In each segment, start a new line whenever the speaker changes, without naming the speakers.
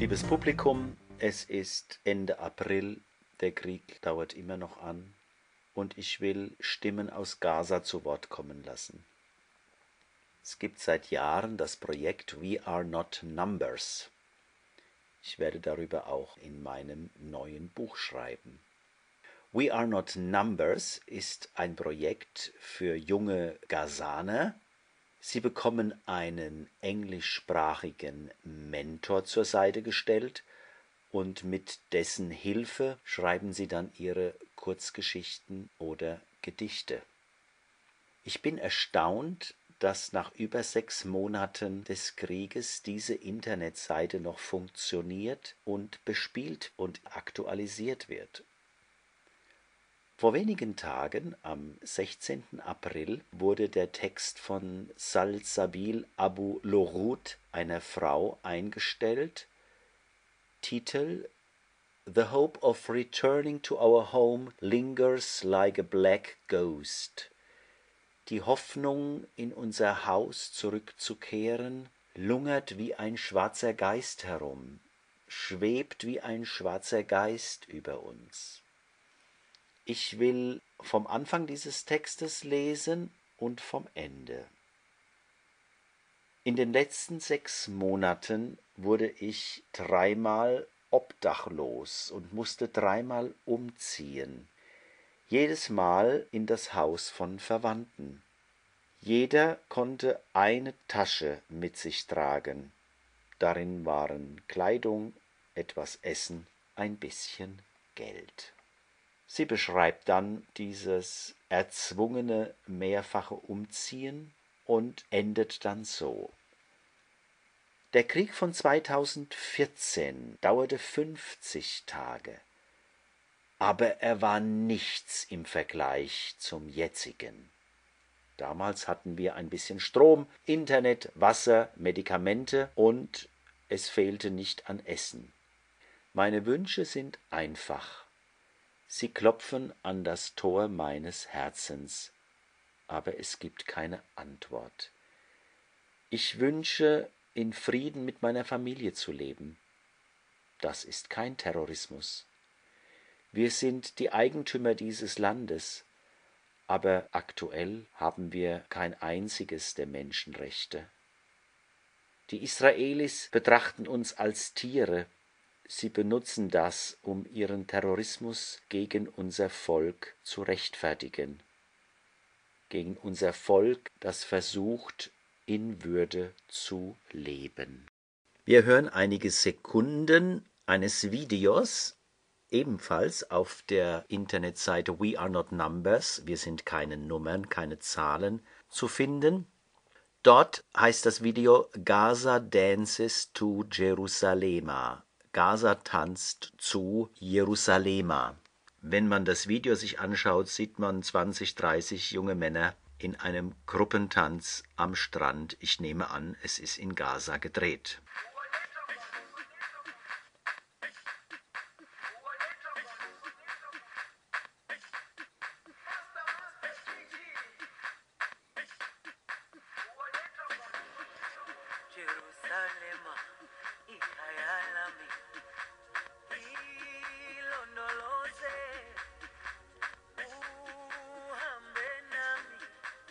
Liebes Publikum, es ist Ende April, der Krieg dauert immer noch an und ich will Stimmen aus Gaza zu Wort kommen lassen. Es gibt seit Jahren das Projekt We Are Not Numbers. Ich werde darüber auch in meinem neuen Buch schreiben. We Are Not Numbers ist ein Projekt für junge Gazaner. Sie bekommen einen englischsprachigen Mentor zur Seite gestellt und mit dessen Hilfe schreiben sie dann ihre Kurzgeschichten oder Gedichte. Ich bin erstaunt, dass nach über 6 Monaten des Krieges diese Internetseite noch funktioniert und bespielt und aktualisiert wird. Vor wenigen Tagen, am 16. April, wurde der Text von Salsabil Abu Lorud, einer Frau, eingestellt. Titel: The hope of returning to our home lingers like a black ghost. Die Hoffnung, in unser Haus zurückzukehren, lungert wie ein schwarzer Geist herum, schwebt wie ein schwarzer Geist über uns. Ich will vom Anfang dieses Textes lesen und vom Ende. In den letzten 6 Monaten wurde ich 3-mal obdachlos und musste 3-mal umziehen. Jedes Mal in das Haus von Verwandten. Jeder konnte eine Tasche mit sich tragen. Darin waren Kleidung, etwas Essen, ein bisschen Geld. Sie beschreibt dann dieses erzwungene mehrfache Umziehen und endet dann so. Der Krieg von 2014 dauerte 50 Tage, aber er war nichts im Vergleich zum jetzigen. Damals hatten wir ein bisschen Strom, Internet, Wasser, Medikamente und es fehlte nicht an Essen. Meine Wünsche sind einfach. Sie klopfen an das Tor meines Herzens, aber es gibt keine Antwort. Ich wünsche, in Frieden mit meiner Familie zu leben. Das ist kein Terrorismus. Wir sind die Eigentümer dieses Landes, aber aktuell haben wir kein einziges der Menschenrechte. Die Israelis betrachten uns als Tiere. Sie benutzen das, um ihren Terrorismus gegen unser Volk zu rechtfertigen. Gegen unser Volk, das versucht, in Würde zu leben. Wir hören einige Sekunden eines Videos, ebenfalls auf der Internetseite We Are Not Numbers, wir sind keine Nummern, keine Zahlen, zu finden. Dort heißt das Video Gaza Dances to Jerusalema. Gaza tanzt zu Jerusalema. Wenn man das Video sich anschaut, sieht man 20, 30 junge Männer in einem Gruppentanz am Strand. Ich nehme an, es ist in Gaza gedreht.
Jerusalema, ikayalami, ilondoloze, uhambe nami,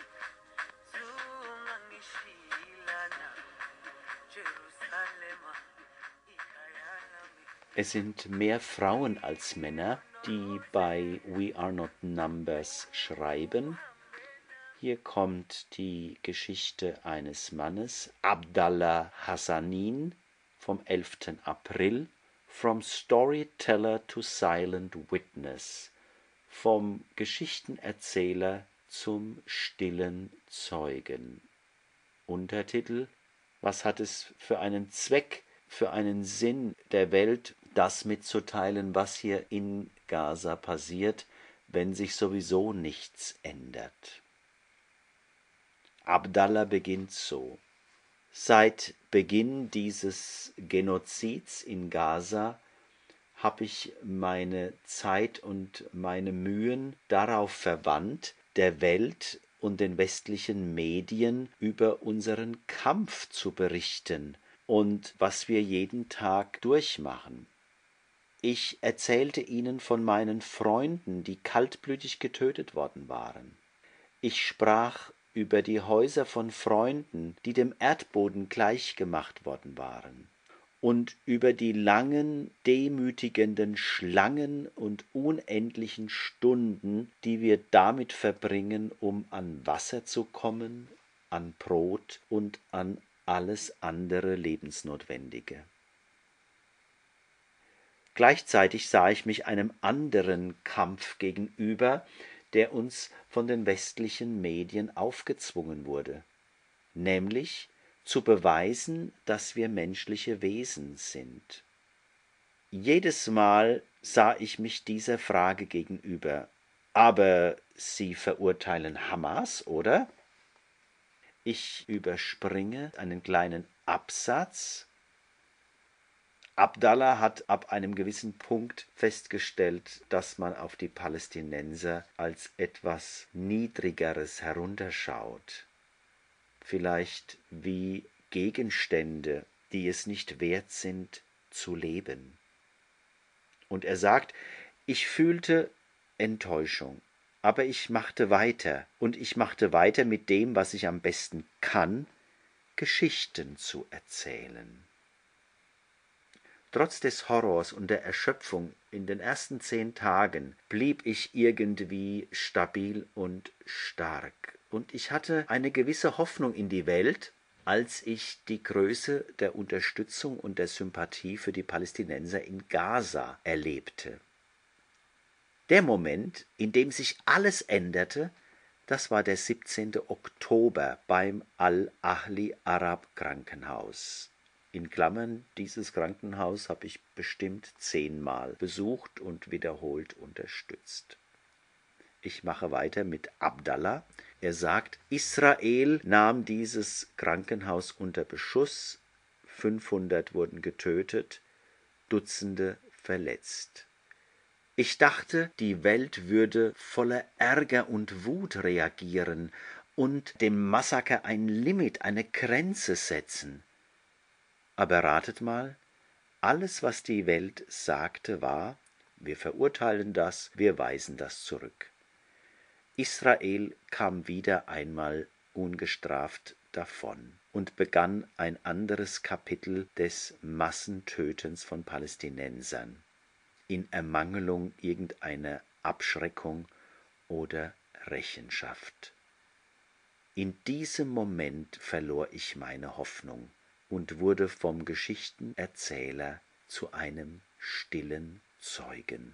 zungangishilana. Jerusalema, ikayalami.
Es sind mehr Frauen als Männer, die bei We Are Not Numbers schreiben. Hier kommt die Geschichte eines Mannes, Abdallah Hassanin, vom 11. April, From Storyteller to Silent Witness, vom Geschichtenerzähler zum stillen Zeugen. Untertitel: Was hat es für einen Zweck, für einen Sinn der Welt, das mitzuteilen, was hier in Gaza passiert, wenn sich sowieso nichts ändert? Abdallah beginnt so: Seit Beginn dieses Genozids in Gaza habe ich meine Zeit und meine Mühen darauf verwandt, der Welt und den westlichen Medien über unseren Kampf zu berichten, und was wir jeden Tag durchmachen. Ich erzählte ihnen von meinen Freunden, die kaltblütig getötet worden waren. Ich sprach über die Häuser von Freunden, die dem Erdboden gleichgemacht worden waren, und über die langen, demütigenden Schlangen und unendlichen Stunden, die wir damit verbringen, um an Wasser zu kommen, an Brot und an alles andere Lebensnotwendige. Gleichzeitig sah ich mich einem anderen Kampf gegenüber, der uns von den westlichen Medien aufgezwungen wurde, nämlich zu beweisen, dass wir menschliche Wesen sind. Jedes Mal sah ich mich dieser Frage gegenüber: Aber Sie verurteilen Hamas, oder? Ich überspringe einen kleinen Absatz. Abdallah hat ab einem gewissen Punkt festgestellt, dass man auf die Palästinenser als etwas Niedrigeres herunterschaut, vielleicht wie Gegenstände, die es nicht wert sind, zu leben. Und er sagt, ich fühlte Enttäuschung, aber ich machte weiter, und ich machte weiter mit dem, was ich am besten kann, Geschichten zu erzählen. Trotz des Horrors und der Erschöpfung in den ersten 10 Tagen blieb ich irgendwie stabil und stark. Und ich hatte eine gewisse Hoffnung in die Welt, als ich die Größe der Unterstützung und der Sympathie für die Palästinenser in Gaza erlebte. Der Moment, in dem sich alles änderte, das war der 17. Oktober beim Al-Ahli Arab Krankenhaus. In Klammern, dieses Krankenhaus habe ich bestimmt 10-mal besucht und wiederholt unterstützt. Ich mache weiter mit Abdallah. Er sagt, Israel nahm dieses Krankenhaus unter Beschuss, 500 wurden getötet, Dutzende verletzt. Ich dachte, die Welt würde voller Ärger und Wut reagieren und dem Massaker ein Limit, eine Grenze setzen. Aber ratet mal, alles, was die Welt sagte, war: Wir verurteilen das, wir weisen das zurück. Israel kam wieder einmal ungestraft davon und begann ein anderes Kapitel des Massentötens von Palästinensern, in Ermangelung irgendeiner Abschreckung oder Rechenschaft. In diesem Moment verlor ich meine Hoffnung und wurde vom Geschichtenerzähler zu einem stillen Zeugen.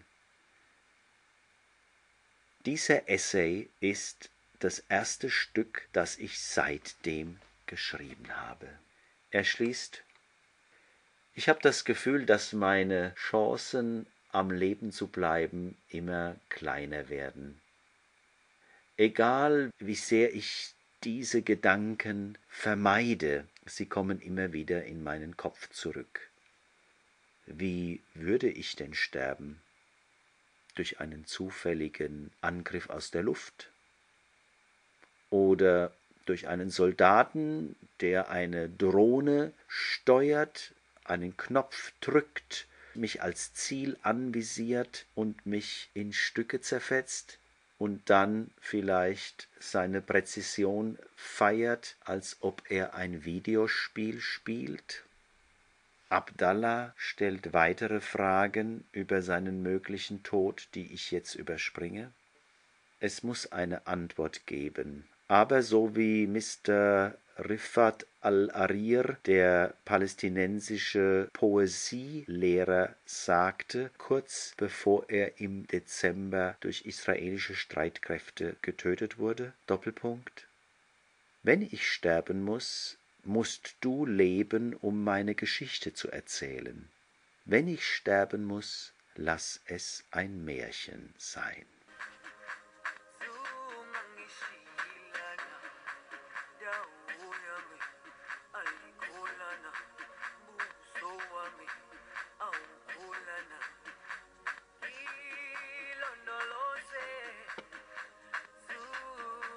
Dieser Essay ist das erste Stück, das ich seitdem geschrieben habe. Er schließt: Ich habe das Gefühl, dass meine Chancen, am Leben zu bleiben, immer kleiner werden. Egal, wie sehr ich diese Gedanken vermeide, sie kommen immer wieder in meinen Kopf zurück. Wie würde ich denn sterben? Durch einen zufälligen Angriff aus der Luft? Oder durch einen Soldaten, der eine Drohne steuert, einen Knopf drückt, mich als Ziel anvisiert und mich in Stücke zerfetzt und dann vielleicht seine Präzision feiert, als ob er ein Videospiel spielt? Abdallah stellt weitere Fragen über seinen möglichen Tod, die ich jetzt überspringe. Es muss eine Antwort geben. Aber so wie Mr. Rifat al-Arir, der palästinensische Poesielehrer, sagte, kurz bevor er im Dezember durch israelische Streitkräfte getötet wurde, Doppelpunkt: Wenn ich sterben muss, musst du leben, um meine Geschichte zu erzählen. Wenn ich sterben muss, lass es ein Märchen sein.
Zungangishilana, dawo yami, ayikholana, buso wami, awukholana. Ilondoloze,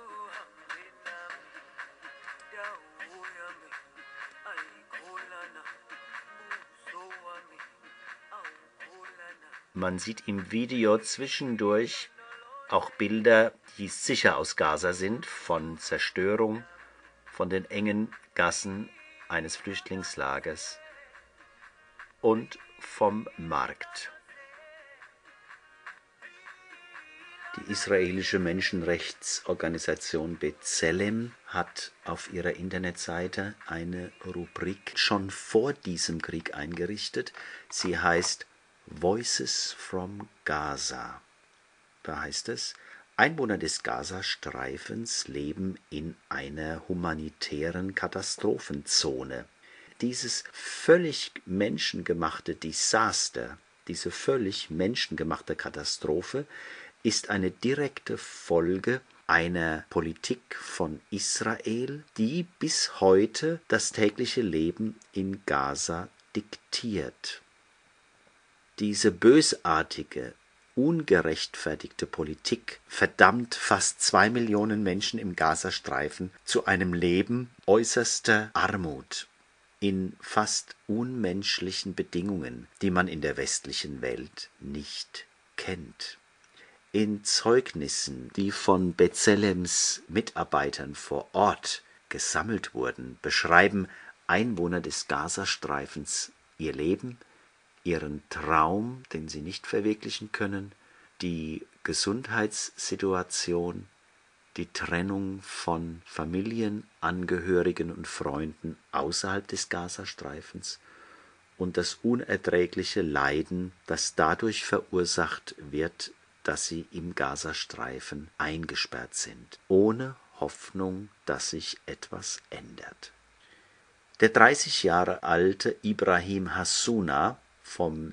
zuhambe nami, dawo yami, ayikholana.
Man sieht im Video zwischendurch auch Bilder, die sicher aus Gaza sind, von Zerstörung, von den engen Gassen eines Flüchtlingslagers und vom Markt. Die israelische Menschenrechtsorganisation B'Tselem hat auf ihrer Internetseite eine Rubrik schon vor diesem Krieg eingerichtet. Sie heißt Voices from Gaza. Da heißt es, Einwohner des Gazastreifens leben in einer humanitären Katastrophenzone. Dieses völlig menschengemachte Desaster, diese völlig menschengemachte Katastrophe ist eine direkte Folge einer Politik von Israel, die bis heute das tägliche Leben in Gaza diktiert. Diese bösartige, ungerechtfertigte Politik verdammt fast 2 Millionen Menschen im Gazastreifen zu einem Leben äußerster Armut in fast unmenschlichen Bedingungen, die man in der westlichen Welt nicht kennt. In Zeugnissen, die von B'Tselems Mitarbeitern vor Ort gesammelt wurden, beschreiben Einwohner des Gazastreifens ihr Leben, ihren Traum, den sie nicht verwirklichen können, die Gesundheitssituation, die Trennung von Familienangehörigen und Freunden außerhalb des Gazastreifens und das unerträgliche Leiden, das dadurch verursacht wird, dass sie im Gazastreifen eingesperrt sind, ohne Hoffnung, dass sich etwas ändert. Der 30 Jahre alte Ibrahim Hassouna vom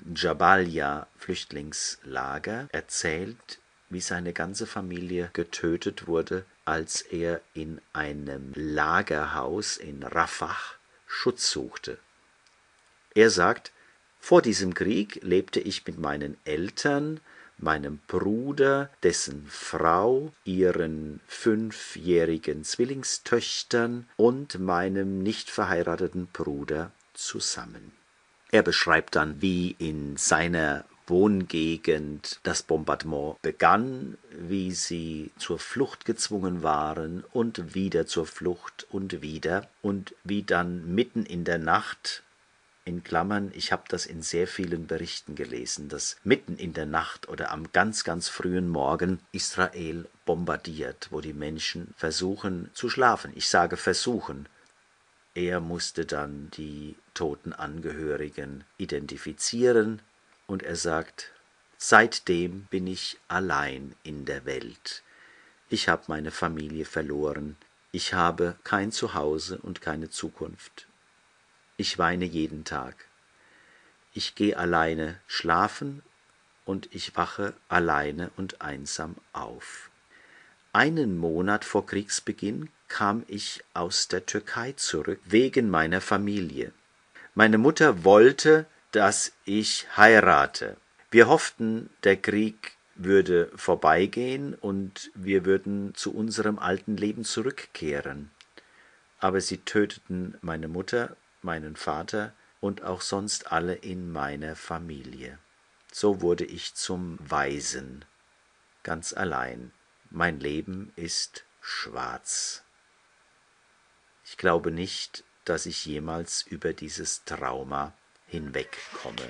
Jabalia-Flüchtlingslager erzählt, wie seine ganze Familie getötet wurde, als er in einem Lagerhaus in Rafah Schutz suchte. Er sagt, vor diesem Krieg lebte ich mit meinen Eltern, meinem Bruder, dessen Frau, ihren 5-jährigen Zwillingstöchtern und meinem nicht verheirateten Bruder zusammen. Er beschreibt dann, wie in seiner Wohngegend das Bombardement begann, wie sie zur Flucht gezwungen waren und wieder zur Flucht und wieder und wie dann mitten in der Nacht, in Klammern, ich habe das in sehr vielen Berichten gelesen, dass mitten in der Nacht oder am ganz, ganz frühen Morgen Israel bombardiert, wo die Menschen versuchen zu schlafen. Ich sage versuchen. Er musste dann die toten Angehörigen identifizieren und er sagt, seitdem bin ich allein in der Welt. Ich habe meine Familie verloren. Ich habe kein Zuhause und keine Zukunft. Ich weine jeden Tag. Ich gehe alleine schlafen und ich wache alleine und einsam auf. Einen Monat vor Kriegsbeginn kam ich aus der Türkei zurück, wegen meiner Familie. Meine Mutter wollte, dass ich heirate. Wir hofften, der Krieg würde vorbeigehen und wir würden zu unserem alten Leben zurückkehren. Aber sie töteten meine Mutter, meinen Vater und auch sonst alle in meiner Familie. So wurde ich zum Waisen, ganz allein. Mein Leben ist schwarz. Ich glaube nicht, dass ich jemals über dieses Trauma hinwegkomme.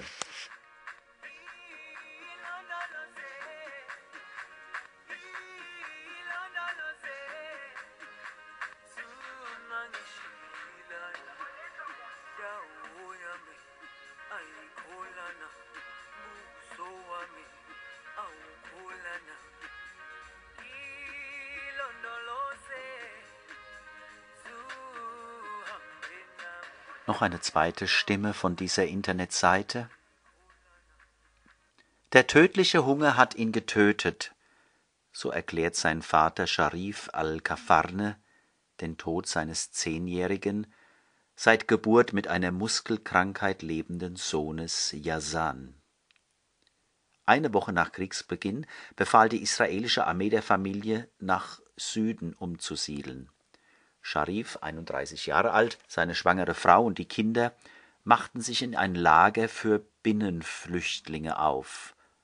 Noch eine zweite Stimme von dieser Internetseite. Der tödliche Hunger hat ihn getötet, so erklärt sein Vater Sharif al-Kafarne den Tod seines 10-jährigen, seit Geburt mit einer Muskelkrankheit lebenden Sohnes Yazan. Eine Woche nach Kriegsbeginn befahl die israelische Armee der Familie, nach Süden umzusiedeln. Sharif, 31 Jahre alt, seine schwangere Frau und die Kinder machten sich in ein Lager für Binnenflüchtlinge auf.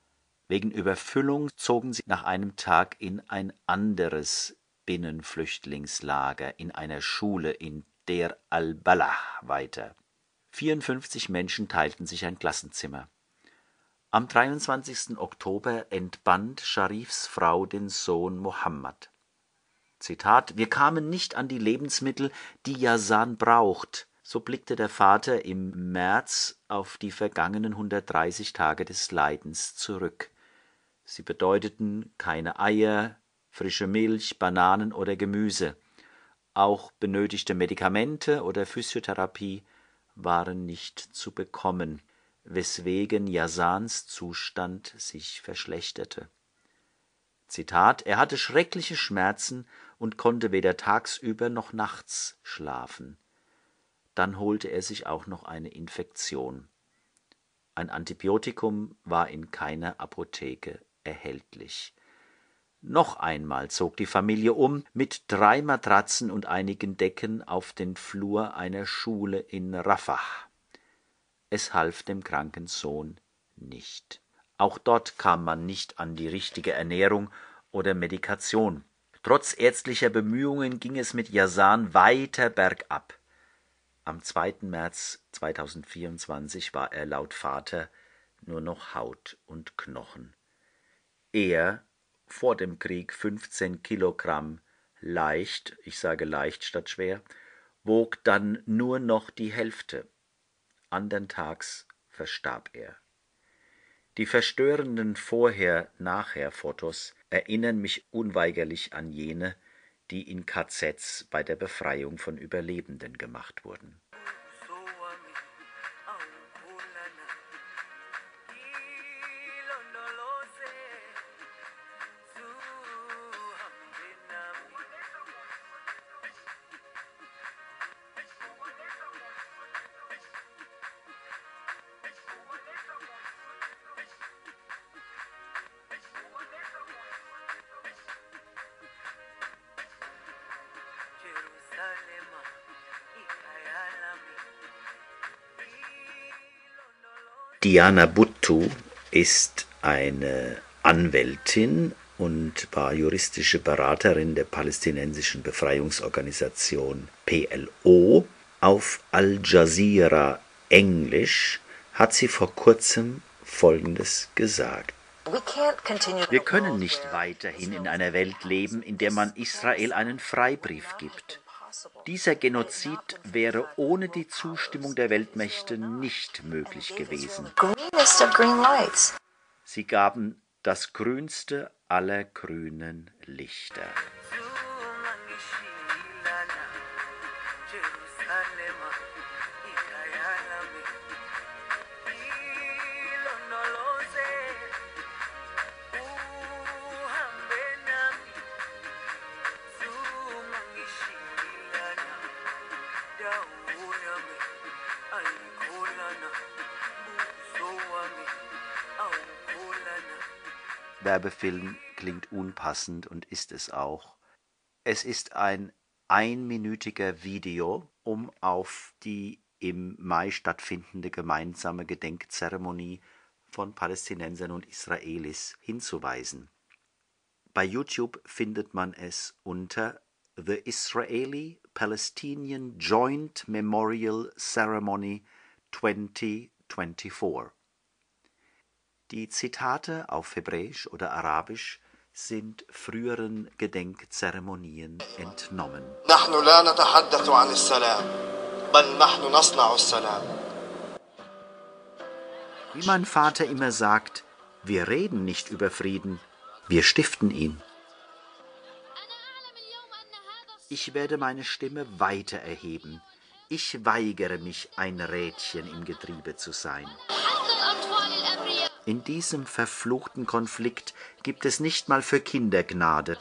Wegen Überfüllung zogen sie nach einem Tag in ein anderes Binnenflüchtlingslager in einer Schule in Deir al-Balah weiter. 54 Menschen teilten sich ein Klassenzimmer. Am 23. Oktober entband Sharifs Frau den Sohn Mohammed. Zitat: Wir kamen nicht an die Lebensmittel, die Yazan braucht. So blickte der Vater im März auf die vergangenen 130 Tage des Leidens zurück. Sie bedeuteten keine Eier, frische Milch, Bananen oder Gemüse. Auch benötigte Medikamente oder Physiotherapie waren nicht zu bekommen, weswegen Yazans Zustand sich verschlechterte. Zitat: Er hatte schreckliche Schmerzen und konnte weder tagsüber noch nachts schlafen. Dann holte er sich auch noch eine Infektion. Ein Antibiotikum war in keiner Apotheke erhältlich. Noch einmal zog die Familie mit 3 Matratzen und einigen Decken auf den Flur einer Schule in Rafah. Es half dem kranken Sohn nicht. Auch dort kam man nicht an die richtige Ernährung oder Medikation. Trotz ärztlicher Bemühungen ging es mit Yazan weiter bergab. Am 2. März 2024 war er laut Vater nur noch Haut und Knochen. Er, vor dem Krieg 15 Kilogramm leicht, ich sage leicht statt schwer, wog dann nur noch die Hälfte. Andern Tags verstarb er. Die verstörenden Vorher-Nachher-Fotos erinnern mich unweigerlich an jene, die in KZs bei der Befreiung von Überlebenden gemacht wurden. Diana Buttu ist eine Anwältin und war juristische Beraterin der palästinensischen Befreiungsorganisation PLO. Auf Al Jazeera Englisch hat sie vor kurzem Folgendes gesagt: Wir können nicht weiterhin in einer Welt leben, in der man Israel einen Freibrief gibt. Dieser Genozid wäre ohne die Zustimmung der Weltmächte nicht möglich gewesen. Sie gaben das grünste aller grünen Lichter. Werbefilm klingt unpassend und ist es auch. Es ist ein einminütiger Video, um auf die im Mai stattfindende gemeinsame Gedenkzeremonie von Palästinensern und Israelis hinzuweisen. Bei YouTube findet man es unter The Israeli-Palestinian Joint Memorial Ceremony 2024. Die Zitate auf Hebräisch oder Arabisch sind früheren Gedenkzeremonien entnommen. Wie mein Vater immer sagt, wir reden nicht über Frieden, wir stiften ihn. Ich werde meine Stimme weiter erheben. Ich weigere mich, ein Rädchen im Getriebe zu sein. In diesem verfluchten Konflikt gibt es nicht mal für Kinder Gnade.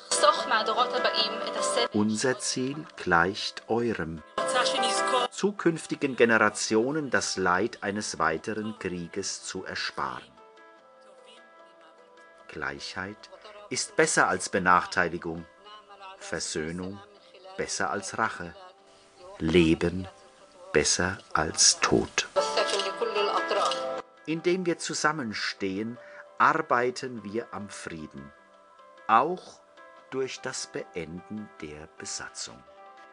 Unser Ziel gleicht eurem. Zukünftigen Generationen das Leid eines weiteren Krieges zu ersparen. Gleichheit ist besser als Benachteiligung, Versöhnung besser als Rache, Leben besser als Tod. Indem wir zusammenstehen, arbeiten wir am Frieden, auch durch das Beenden der Besatzung.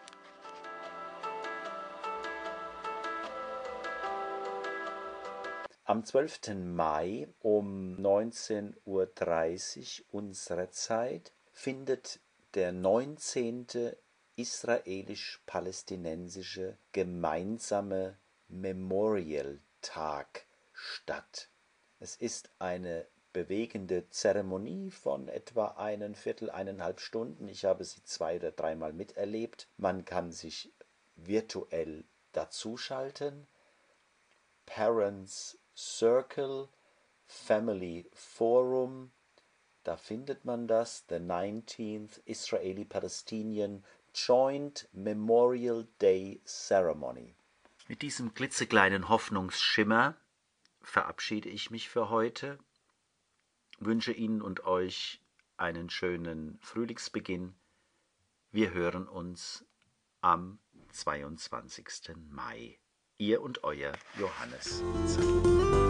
Am 12. Mai um 19:30 Uhr unserer Zeit findet der 19. israelisch-palästinensische gemeinsame Memorial-Tag statt. Es ist eine bewegende Zeremonie von etwa 1,5 Stunden. Ich habe sie 2- oder 3-mal miterlebt. Man kann sich virtuell dazuschalten. Parents Circle, Family Forum, da findet man das, the 19th Israeli-Palestinian Joint Memorial Day Ceremony. Mit diesem klitzekleinen Hoffnungsschimmer verabschiede ich mich für heute, wünsche Ihnen und euch einen schönen Frühlingsbeginn. Wir hören uns am 22. Mai. Ihr und euer Johannes Zapp.